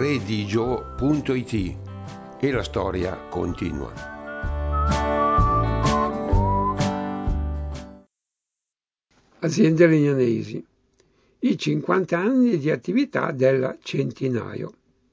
redigio.it e la storia continua. Aziende Legnanesi. I 50 anni di attività della Centinaio.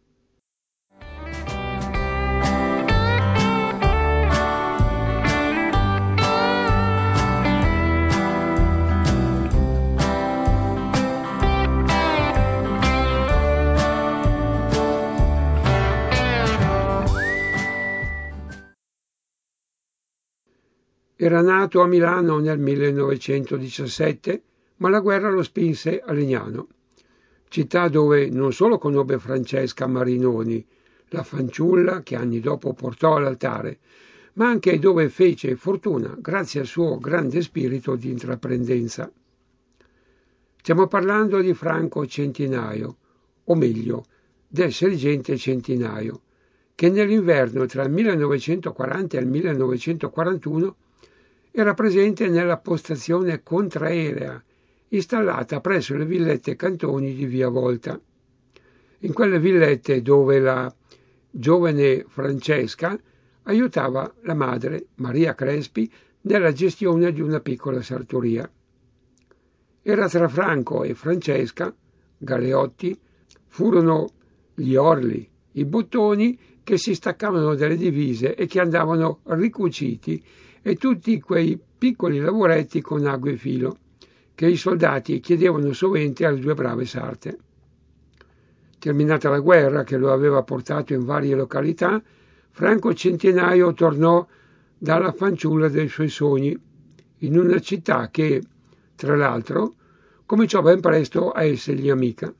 Era nato a Milano nel 1917, ma la guerra lo spinse a Legnano, città dove non solo conobbe Francesca Marinoni, la fanciulla che anni dopo portò all'altare, ma anche dove fece fortuna grazie al suo grande spirito di intraprendenza. Stiamo parlando di Franco Centinaio, o meglio, del sergente Centinaio, che nell'inverno tra il 1940 e il 1941 era presente nella postazione contraerea installata presso le villette Cantoni di Via Volta. In quelle villette dove la giovane Francesca aiutava la madre, Maria Crespi, nella gestione di una piccola sartoria. Era tra Franco e Francesca, Galeotti, furono gli orli, i bottoni che si staccavano dalle divise e che andavano ricuciti e tutti quei piccoli lavoretti con ago e filo che i soldati chiedevano sovente alle due brave sarte. Terminata la guerra che lo aveva portato in varie località, Franco Centinaio tornò dalla fanciulla dei suoi sogni, in una città che, tra l'altro, cominciò ben presto a essergli amica.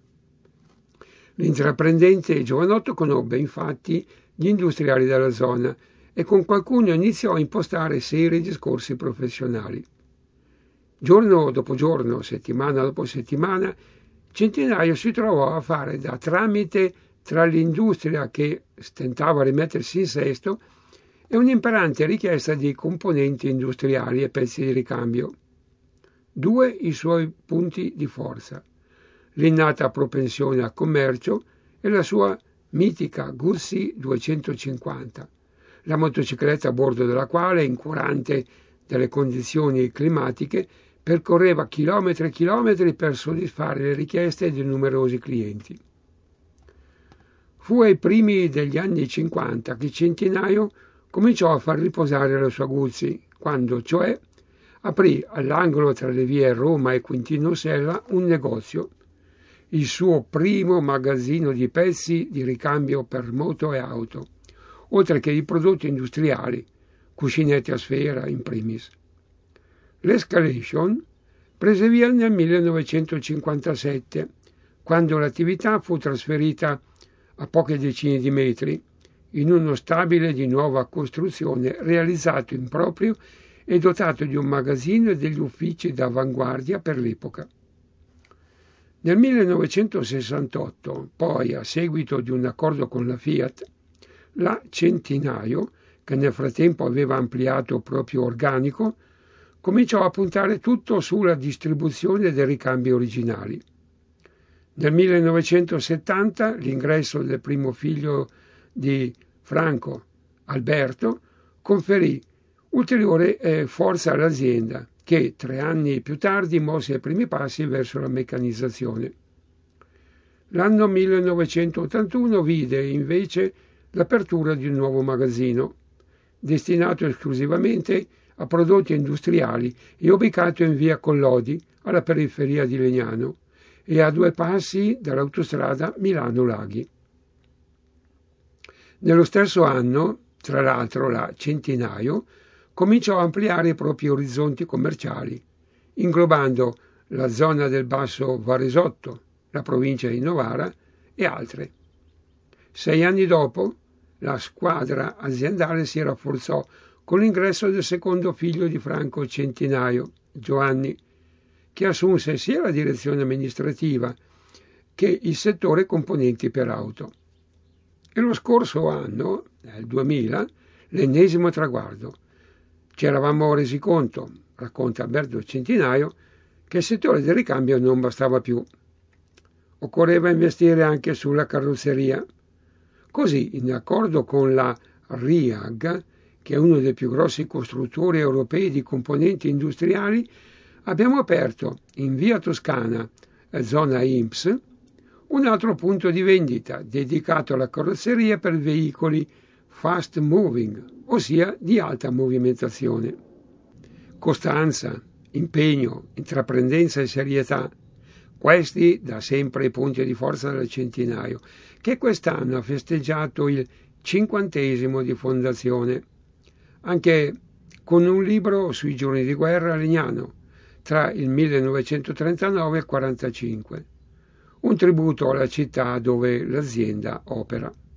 L'intraprendente giovanotto conobbe infatti gli industriali della zona e con qualcuno iniziò a impostare seri discorsi professionali. Giorno dopo giorno, settimana dopo settimana, Centinaio si trovò a fare da tramite tra l'industria che stentava a rimettersi in sesto e un'imperante richiesta di componenti industriali e pezzi di ricambio. Due i suoi punti di forza: l'innata propensione al commercio e la sua mitica Guzzi 250, la motocicletta a bordo della quale, incurante delle condizioni climatiche, percorreva chilometri e chilometri per soddisfare le richieste di numerosi clienti. Fu ai primi degli anni 50 che Centinaio cominciò a far riposare la sua Guzzi, quando cioè aprì all'angolo tra le vie Roma e Quintino Sella un negozio, il suo primo magazzino di pezzi di ricambio per moto e auto, oltre che di prodotti industriali, cuscinetti a sfera in primis. L'escalation prese via nel 1957, quando l'attività fu trasferita a poche decine di metri in uno stabile di nuova costruzione realizzato in proprio e dotato di un magazzino e degli uffici d'avanguardia per l'epoca. Nel 1968, poi, a seguito di un accordo con la Fiat, la Centinaio, che nel frattempo aveva ampliato il proprio organico, cominciò a puntare tutto sulla distribuzione dei ricambi originali. Nel 1970 l'ingresso del primo figlio di Franco, Alberto, conferì ulteriore forza all'azienda che 3 anni più tardi mosse i primi passi verso la meccanizzazione. L'anno 1981 vide invece l'apertura di un nuovo magazzino, destinato esclusivamente a prodotti industriali e ubicato in via Collodi, alla periferia di Legnano, e a 2 passi dall'autostrada Milano-Laghi. Nello stesso anno, tra l'altro, la Centinaio cominciò a ampliare i propri orizzonti commerciali, inglobando la zona del Basso Varesotto, la provincia di Novara e altre. 6 anni dopo, la squadra aziendale si rafforzò con l'ingresso del secondo figlio di Franco Centinaio, Giovanni, che assunse sia la direzione amministrativa che il settore componenti per auto. E lo scorso anno, nel 2000, l'ennesimo traguardo. Ci eravamo resi conto, racconta Alberto Centinaio, che il settore del ricambio non bastava più. Occorreva investire anche sulla carrozzeria, Così, in accordo con la RIAG, che è uno dei più grossi costruttori europei di componenti industriali, abbiamo aperto in via Toscana, zona INPS, un altro punto di vendita dedicato alla carrozzeria per veicoli fast moving, ossia di alta movimentazione. Costanza, impegno, intraprendenza e serietà, questi da sempre i punti di forza del Centinaio, che quest'anno ha festeggiato il 50° di fondazione, anche con un libro sui giorni di guerra a Legnano, tra il 1939 e il 1945, un tributo alla città dove l'azienda opera.